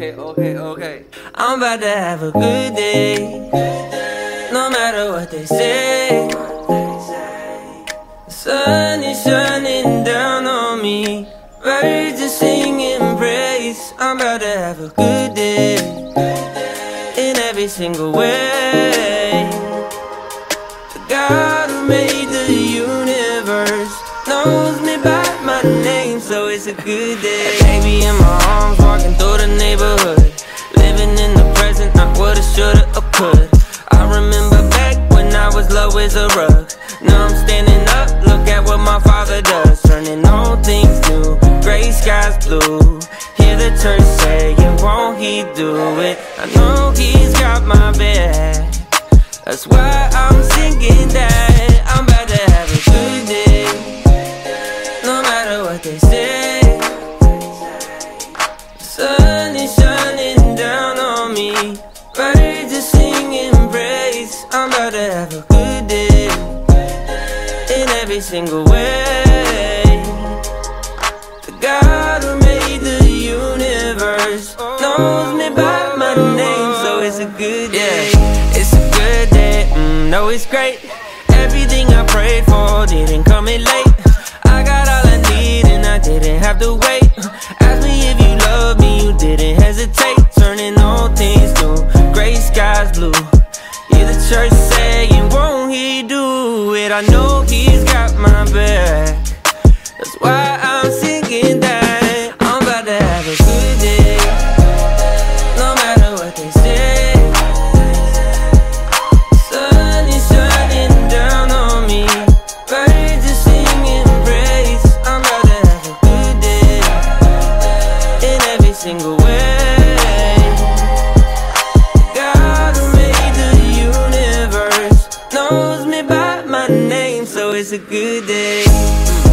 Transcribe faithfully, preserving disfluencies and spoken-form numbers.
okay, okay, okay. I'm about to have a good day, no matter what they say. The sun is shining down on me, birds are singing praise. I'm about to have a good day, in every single way. The God who made the universe knows me by my name, so it's a good day. A baby in my arms, walking through the neighborhood, living in the present, not what I shoulda or could. I remember back when I was low as a rug. Now I'm standing up, look at what my father does, turning all things new, gray skies blue. Hear the church saying, won't he do it? I know he's got my back, that's why I'm singing that. I'm about to have a good day, no matter what they say. The sun is shining down on me, birds are singing praise. I'm about to have a good day, in every single way. The God who made the universe knows me by my name, so it's a good day. Yeah, it's a good day, mm, no it's great. Everything I prayed for didn't come in late. I got all I need and I didn't have to wait. Ask me if you love me, you didn't hesitate. Turning all things new, gray skies blue. Hear the church saying, won't he do it? I know he's got my back, that's why I'm singing that. I'm about to have a good day, no matter what they say. Sun is shining down on me, birds are singing praise. I'm about to have a good day, in every single way. God who made the universe knows me by my name, so it's a good day.